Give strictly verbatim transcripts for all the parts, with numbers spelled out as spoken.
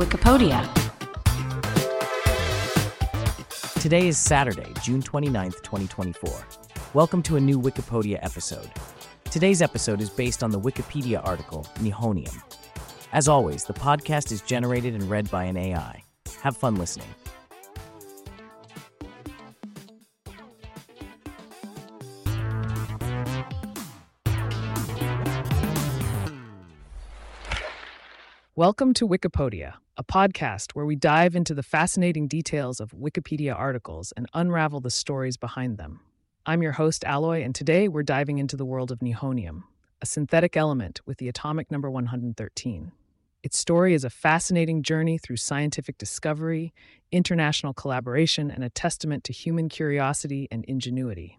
Wikipedia. Today is Saturday, June twenty-ninth, twenty twenty-four. Welcome to a new Wikipedia episode. Today's episode is based on the Wikipedia article, Nihonium. As always, the podcast is generated and read by an A I. Have fun listening. Welcome to Wikipedia, a podcast where we dive into the fascinating details of Wikipedia articles and unravel the stories behind them. I'm your host, Alloy, and today we're diving into the world of nihonium, a synthetic element with the atomic number one hundred thirteen. Its story is a fascinating journey through scientific discovery, international collaboration, and a testament to human curiosity and ingenuity.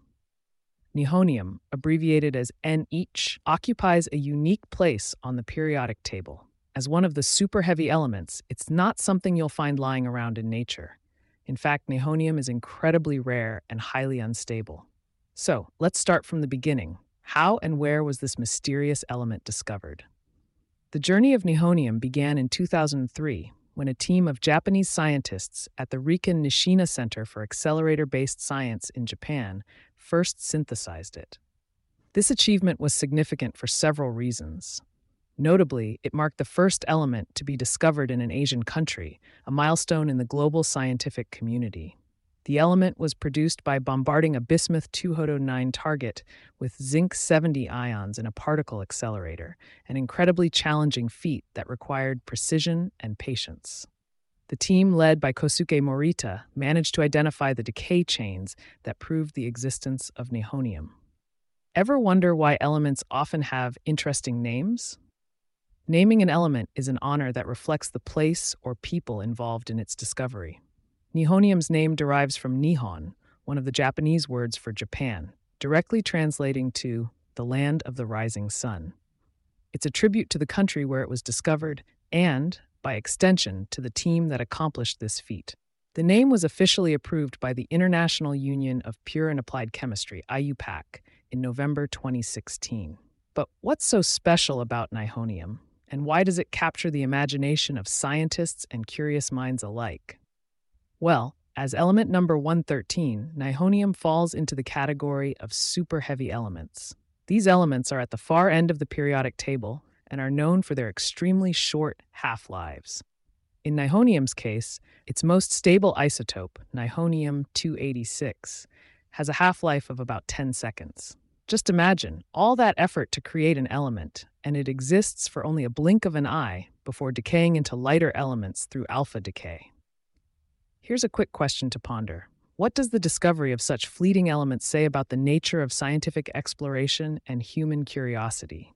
Nihonium, abbreviated as N H, occupies a unique place on the periodic table. As one of the super-heavy elements, it's not something you'll find lying around in nature. In fact, nihonium is incredibly rare and highly unstable. So, let's start from the beginning. How and where was this mysterious element discovered? The journey of nihonium began in two thousand three, when a team of Japanese scientists at the Riken Nishina Center for Accelerator-Based Science in Japan first synthesized it. This achievement was significant for several reasons. Notably, it marked the first element to be discovered in an Asian country, a milestone in the global scientific community. The element was produced by bombarding a bismuth two oh nine target with zinc seventy ions in a particle accelerator, an incredibly challenging feat that required precision and patience. The team, led by Kosuke Morita, managed to identify the decay chains that proved the existence of nihonium. Ever wonder why elements often have interesting names? Naming an element is an honor that reflects the place or people involved in its discovery. Nihonium's name derives from Nihon, one of the Japanese words for Japan, directly translating to the land of the rising sun. It's a tribute to the country where it was discovered and, by extension, to the team that accomplished this feat. The name was officially approved by the International Union of Pure and Applied Chemistry, I U P A C, in November twenty sixteen. But what's so special about nihonium? And why does it capture the imagination of scientists and curious minds alike? Well, as element number one hundred thirteen, nihonium falls into the category of super-heavy elements. These elements are at the far end of the periodic table and are known for their extremely short half-lives. In nihonium's case, its most stable isotope, nihonium two eighty-six, has a half-life of about ten seconds. Just imagine all that effort to create an element, and it exists for only a blink of an eye before decaying into lighter elements through alpha decay. Here's a quick question to ponder. What does the discovery of such fleeting elements say about the nature of scientific exploration and human curiosity?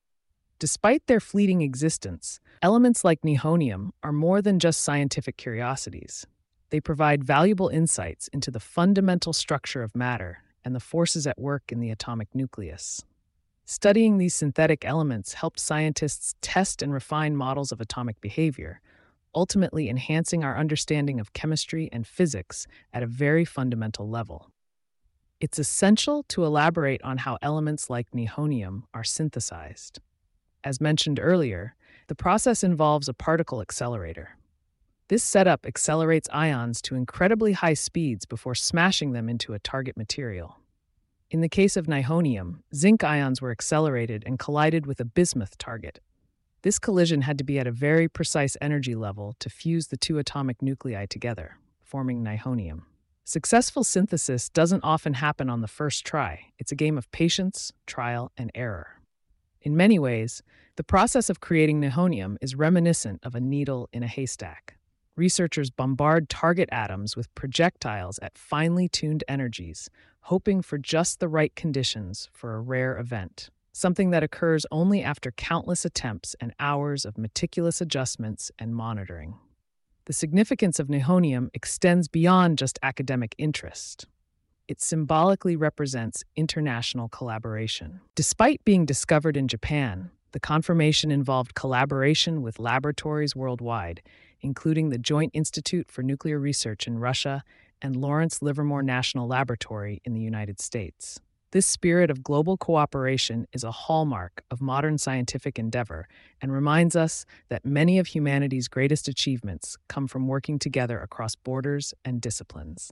Despite their fleeting existence, elements like nihonium are more than just scientific curiosities. They provide valuable insights into the fundamental structure of matter and the forces at work in the atomic nucleus. Studying these synthetic elements helped scientists test and refine models of atomic behavior, ultimately enhancing our understanding of chemistry and physics at a very fundamental level. It's essential to elaborate on how elements like nihonium are synthesized. As mentioned earlier, the process involves a particle accelerator. This setup accelerates ions to incredibly high speeds before smashing them into a target material. In the case of nihonium, zinc ions were accelerated and collided with a bismuth target. This collision had to be at a very precise energy level to fuse the two atomic nuclei together, forming nihonium. Successful synthesis doesn't often happen on the first try. It's a game of patience, trial, and error. In many ways, the process of creating nihonium is reminiscent of a needle in a haystack. Researchers bombard target atoms with projectiles at finely tuned energies, hoping for just the right conditions for a rare event, something that occurs only after countless attempts and hours of meticulous adjustments and monitoring. The significance of nihonium extends beyond just academic interest. It symbolically represents international collaboration. Despite being discovered in Japan, the confirmation involved collaboration with laboratories worldwide, including the Joint Institute for Nuclear Research in Russia and Lawrence Livermore National Laboratory in the United States. This spirit of global cooperation is a hallmark of modern scientific endeavor and reminds us that many of humanity's greatest achievements come from working together across borders and disciplines.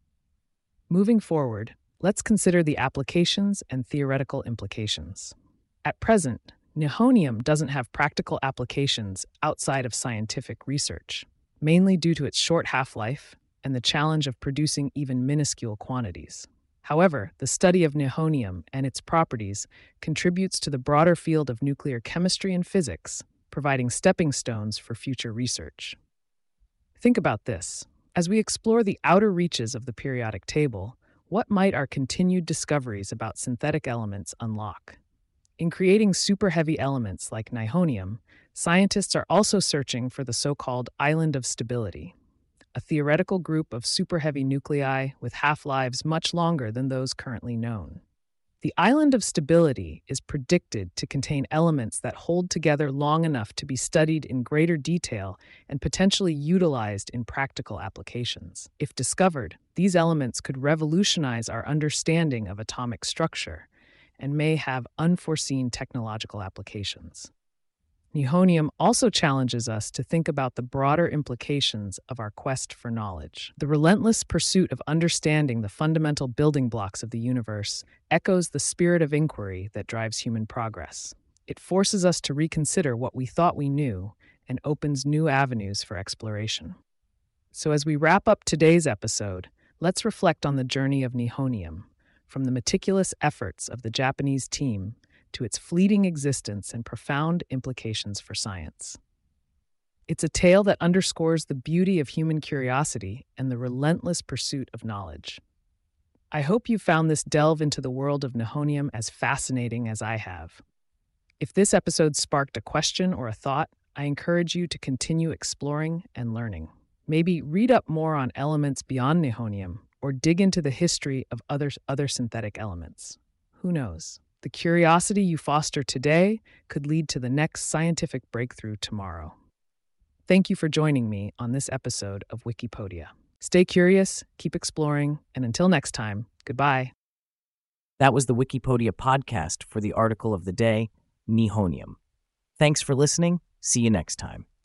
Moving forward, let's consider the applications and theoretical implications. At present, nihonium doesn't have practical applications outside of scientific research, mainly due to its short half-life and the challenge of producing even minuscule quantities. However, the study of nihonium and its properties contributes to the broader field of nuclear chemistry and physics, providing stepping stones for future research. Think about this. As we explore the outer reaches of the periodic table, what might our continued discoveries about synthetic elements unlock? In creating super-heavy elements like nihonium, scientists are also searching for the so-called island of stability, a theoretical group of super-heavy nuclei with half-lives much longer than those currently known. The island of stability is predicted to contain elements that hold together long enough to be studied in greater detail and potentially utilized in practical applications. If discovered, these elements could revolutionize our understanding of atomic structure and may have unforeseen technological applications. Nihonium also challenges us to think about the broader implications of our quest for knowledge. The relentless pursuit of understanding the fundamental building blocks of the universe echoes the spirit of inquiry that drives human progress. It forces us to reconsider what we thought we knew and opens new avenues for exploration. So as we wrap up today's episode, let's reflect on the journey of nihonium, from the meticulous efforts of the Japanese team to its fleeting existence and profound implications for science. It's a tale that underscores the beauty of human curiosity and the relentless pursuit of knowledge. I hope you found this delve into the world of nihonium as fascinating as I have. If this episode sparked a question or a thought, I encourage you to continue exploring and learning. Maybe read up more on elements beyond nihonium or dig into the history of other, other synthetic elements. Who knows? The curiosity you foster today could lead to the next scientific breakthrough tomorrow. Thank you for joining me on this episode of Wikipedia. Stay curious, keep exploring, and until next time, goodbye. That was the Wikipedia podcast for the article of the day, Nihonium. Thanks for listening. See you next time.